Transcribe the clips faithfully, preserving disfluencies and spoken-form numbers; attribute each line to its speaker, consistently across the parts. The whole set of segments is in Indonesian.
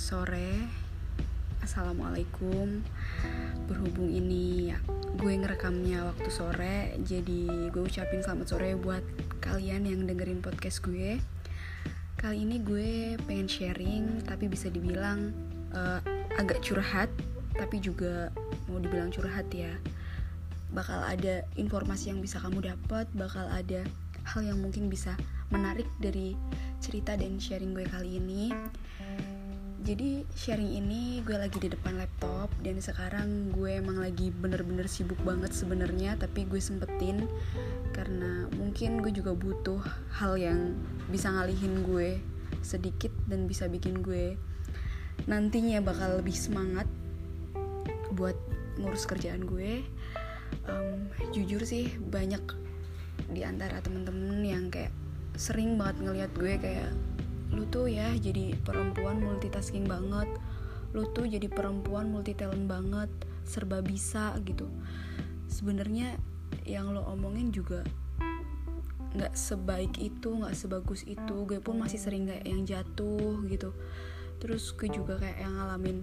Speaker 1: sore. Assalamualaikum. Berhubung ini ya, gue ngerekamnya waktu sore, jadi gue ucapin selamat sore buat kalian yang dengerin podcast gue. Kali ini gue pengen sharing, tapi bisa dibilang uh, agak curhat, tapi juga mau dibilang curhat ya. Bakal ada informasi yang bisa kamu dapat, bakal ada hal yang mungkin bisa menarik dari cerita dan sharing gue kali ini. Jadi sharing ini gue lagi di depan laptop, dan sekarang gue emang lagi bener-bener sibuk banget sebenarnya, tapi gue sempetin karena mungkin gue juga butuh hal yang bisa ngalihin gue sedikit dan bisa bikin gue nantinya bakal lebih semangat buat ngurus kerjaan gue. Um, jujur sih banyak di antara temen-temen yang kayak sering banget ngelihat gue kayak, lu tuh ya jadi perempuan multitasking banget, lu tuh jadi perempuan multi talent banget, serba bisa gitu. Sebenarnya yang lo omongin juga nggak sebaik itu, nggak sebagus itu. Gue pun masih sering kayak yang jatuh gitu. Terus gue juga kayak yang ngalamin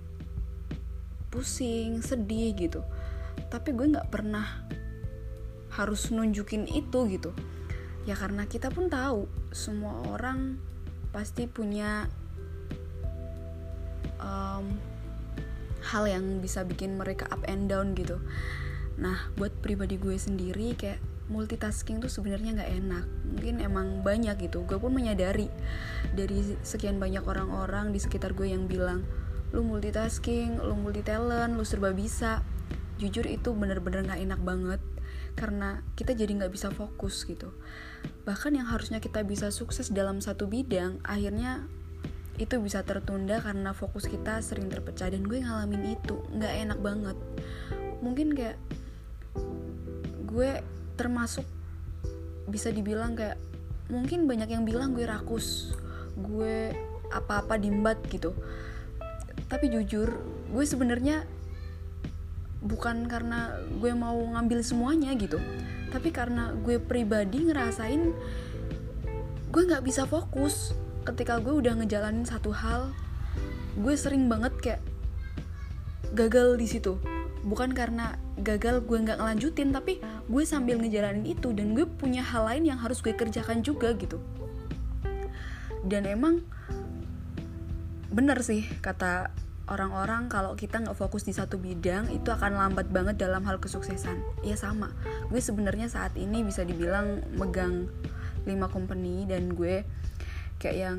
Speaker 1: pusing, sedih gitu. Tapi gue nggak pernah harus nunjukin itu gitu. Ya karena kita pun tahu semua orang pasti punya um, hal yang bisa bikin mereka up and down gitu. Nah, buat pribadi gue sendiri kayak multitasking tuh sebenarnya nggak enak. Mungkin emang banyak gitu. Gue pun menyadari dari sekian banyak orang-orang di sekitar gue yang bilang, lu multitasking, lu multi talent, lu serba bisa. Jujur itu bener-bener nggak enak banget. Karena kita jadi gak bisa fokus gitu. Bahkan yang harusnya kita bisa sukses dalam satu bidang, akhirnya itu bisa tertunda karena fokus kita sering terpecah. Dan gue ngalamin itu, gak enak banget. Mungkin kayak gue termasuk bisa dibilang kayak, mungkin banyak yang bilang gue rakus, gue apa-apa dimbat gitu. Tapi jujur, gue sebenarnya bukan karena gue mau ngambil semuanya gitu, tapi karena gue pribadi ngerasain gue gak bisa fokus ketika gue udah ngejalanin satu hal. Gue sering banget kayak gagal di situ. Bukan karena gagal gue gak ngelanjutin, tapi gue sambil ngejalanin itu dan gue punya hal lain yang harus gue kerjakan juga gitu. Dan emang bener sih kata orang-orang, kalau kita nggak fokus di satu bidang itu akan lambat banget dalam hal kesuksesan. Ya sama, gue sebenarnya saat ini bisa dibilang megang lima company, dan gue kayak yang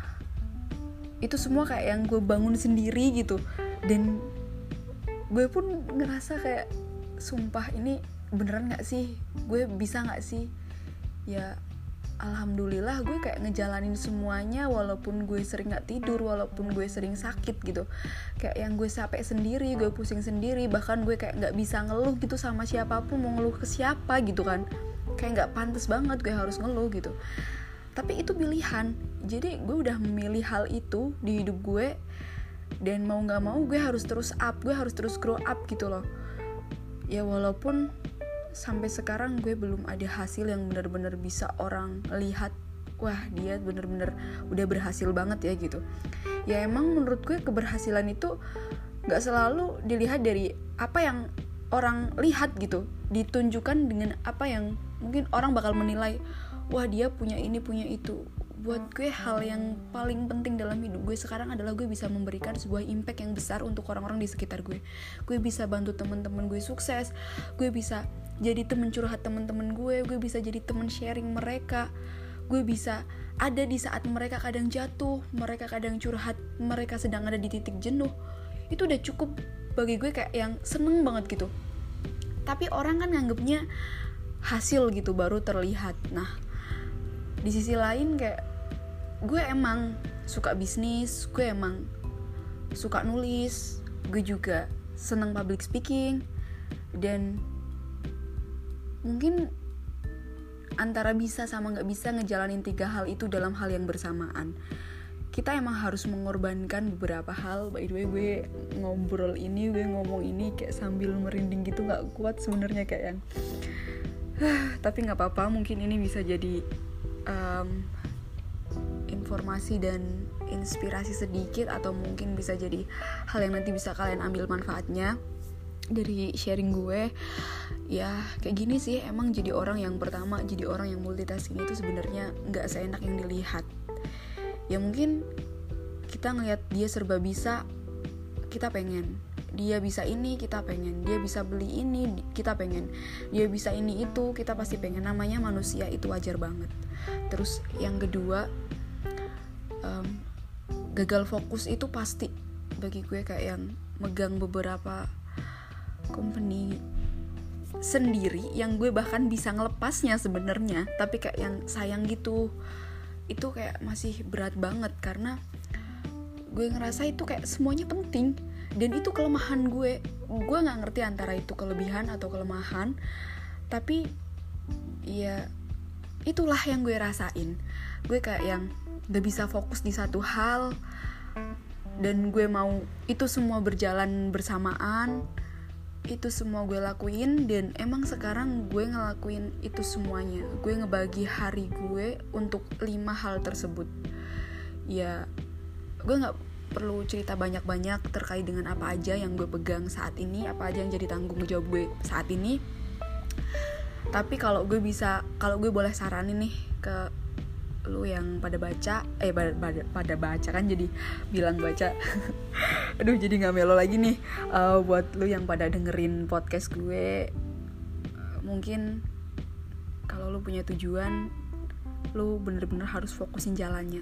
Speaker 1: itu semua kayak yang gue bangun sendiri gitu. Dan gue pun ngerasa kayak, sumpah ini beneran nggak sih? Gue bisa nggak sih? Ya alhamdulillah gue kayak ngejalanin semuanya, walaupun gue sering gak tidur, walaupun gue sering sakit gitu. Kayak yang gue capek sendiri, gue pusing sendiri, bahkan gue kayak gak bisa ngeluh gitu sama siapapun, mau ngeluh ke siapa gitu kan. Kayak gak pantas banget gue harus ngeluh gitu. Tapi itu pilihan, jadi gue udah memilih hal itu di hidup gue. Dan mau gak mau gue harus terus up, gue harus terus grow up gitu loh. Ya walaupun sampai sekarang gue belum ada hasil yang benar-benar bisa orang lihat, wah dia benar-benar udah berhasil banget ya gitu. Ya emang menurut gue keberhasilan itu gak selalu dilihat dari apa yang orang lihat gitu, ditunjukkan dengan apa yang mungkin orang bakal menilai, wah dia punya ini, punya itu. Buat gue hal yang paling penting dalam hidup gue sekarang adalah gue bisa memberikan sebuah impact yang besar untuk orang-orang di sekitar gue. Gue bisa bantu teman-teman gue sukses, gue bisa jadi temen curhat temen-temen gue, gue bisa jadi temen sharing mereka, gue bisa ada di saat mereka kadang jatuh, mereka kadang curhat, mereka sedang ada di titik jenuh. Itu udah cukup bagi gue kayak yang seneng banget gitu. Tapi orang kan nganggepnya hasil gitu baru terlihat. Nah, di sisi lain kayak gue emang suka bisnis, gue emang suka nulis, gue juga seneng public speaking, dan mungkin antara bisa sama gak bisa ngejalanin tiga hal itu dalam hal yang bersamaan. Kita emang harus mengorbankan beberapa hal. By the way, gue ngobrol ini, gue ngomong ini kayak sambil merinding gitu, gak kuat sebenarnya kayak yang tapi gak apa-apa, mungkin ini bisa jadi um, informasi dan inspirasi sedikit, atau mungkin bisa jadi hal yang nanti bisa kalian ambil manfaatnya dari sharing gue. Ya kayak gini sih, emang jadi orang yang pertama, jadi orang yang multitasking itu sebenarnya nggak seenak yang dilihat. Ya mungkin kita ngelihat dia serba bisa, kita pengen. Dia bisa ini, kita pengen. Dia bisa beli ini, kita pengen. Dia bisa ini itu, kita pasti pengen. Namanya manusia, itu wajar banget. Terus yang kedua, um, gagal fokus itu pasti bagi gue, kayak yang megang beberapa company sendiri yang gue bahkan bisa ngelepasnya sebenarnya, tapi kayak yang sayang gitu. Itu kayak masih berat banget karena gue ngerasa itu kayak semuanya penting, dan itu kelemahan gue. Gue nggak ngerti antara itu kelebihan atau kelemahan, tapi ya itulah yang gue rasain. Gue kayak yang gak bisa fokus di satu hal, dan gue mau itu semua berjalan bersamaan. Itu semua gue lakuin, dan emang sekarang gue ngelakuin itu semuanya. Gue ngebagi hari gue untuk lima hal tersebut. Ya gue gak perlu cerita banyak-banyak terkait dengan apa aja yang gue pegang saat ini, apa aja yang jadi tanggung jawab gue saat ini. Tapi kalau gue bisa, kalau gue boleh saranin nih ke lu yang pada baca, eh pada, pada, pada baca kan jadi bilang baca aduh jadi gak melo lagi nih. uh, Buat lu yang pada dengerin podcast gue, mungkin kalau lu punya tujuan, lu bener-bener harus fokusin jalannya.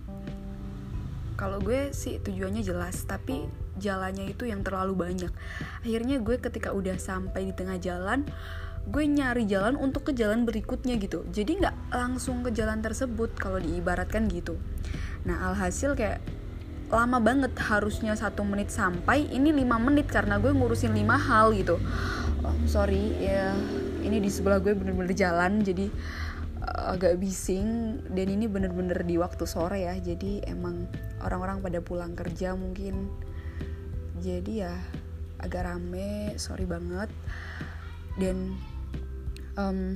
Speaker 1: Kalau gue sih tujuannya jelas, tapi jalannya itu yang terlalu banyak. Akhirnya gue ketika udah sampai di tengah jalan, gue nyari jalan untuk ke jalan berikutnya gitu. Jadi gak langsung ke jalan tersebut kalau diibaratkan gitu. Nah alhasil kayak lama banget, harusnya satu menit sampai, ini lima menit karena gue ngurusin lima hal gitu. oh, Sorry ya, ini di sebelah gue bener-bener jalan, jadi uh, agak bising. Dan ini bener-bener di waktu sore ya, jadi emang orang-orang pada pulang kerja mungkin. Jadi ya agak rame, sorry banget. Dan Um,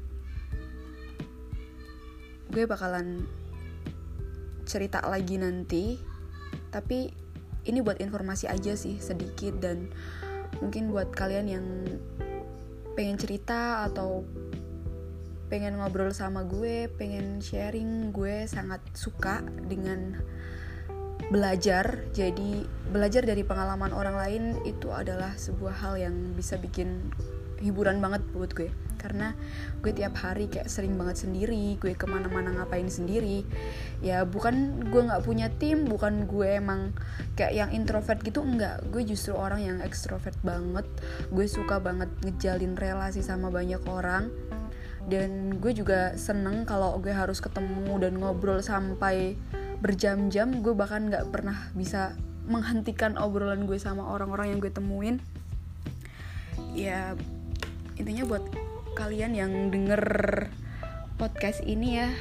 Speaker 1: gue bakalan cerita lagi nanti, tapi ini buat informasi aja sih sedikit, dan mungkin buat kalian yang pengen cerita atau pengen ngobrol sama gue, pengen sharing, gue sangat suka dengan belajar. Jadi belajar dari pengalaman orang lain itu adalah sebuah hal yang bisa bikin hiburan banget buat gue. Karena gue tiap hari kayak sering banget sendiri, gue kemana-mana ngapain sendiri. Ya bukan gue gak punya tim, bukan gue emang kayak yang introvert gitu, enggak. Gue justru orang yang ekstrovert banget. Gue suka banget ngejalin relasi sama banyak orang. Dan gue juga seneng kalau gue harus ketemu dan ngobrol sampai berjam-jam. Gue bahkan gak pernah bisa menghentikan obrolan gue sama orang-orang yang gue temuin. Ya intinya buat kalian yang denger podcast ini ya,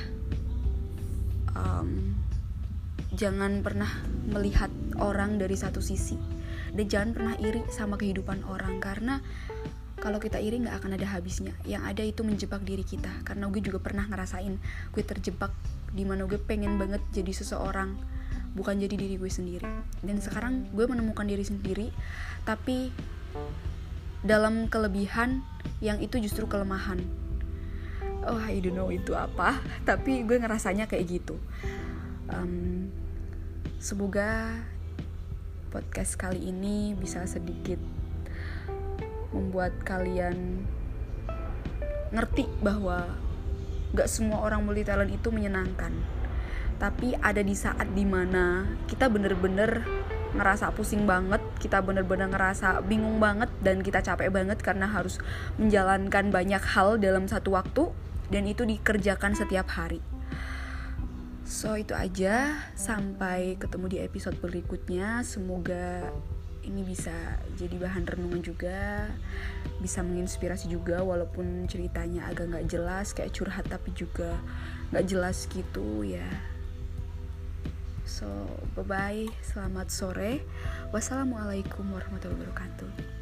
Speaker 1: um, jangan pernah melihat orang dari satu sisi, dan jangan pernah iri sama kehidupan orang, karena kalau kita iri gak akan ada habisnya. Yang ada itu menjebak diri kita. Karena gue juga pernah ngerasain gue terjebak dimana gue pengen banget jadi seseorang, bukan jadi diri gue sendiri. Dan sekarang gue menemukan diri sendiri, tapi dalam kelebihan yang itu justru kelemahan. Oh I don't know itu apa, tapi gue ngerasanya kayak gitu. um, Semoga podcast kali ini bisa sedikit membuat kalian ngerti bahwa gak semua orang multi talent itu menyenangkan. Tapi ada di saat dimana kita bener-bener ngerasa pusing banget, kita bener-bener ngerasa bingung banget, dan kita capek banget karena harus menjalankan banyak hal dalam satu waktu, dan itu dikerjakan setiap hari. So itu aja, sampai ketemu di episode berikutnya. Semoga ini bisa jadi bahan renungan juga, bisa menginspirasi juga, walaupun ceritanya agak gak jelas, kayak curhat tapi juga gak jelas gitu ya. So, bye-bye, selamat sore. Wassalamualaikum warahmatullahi wabarakatuh.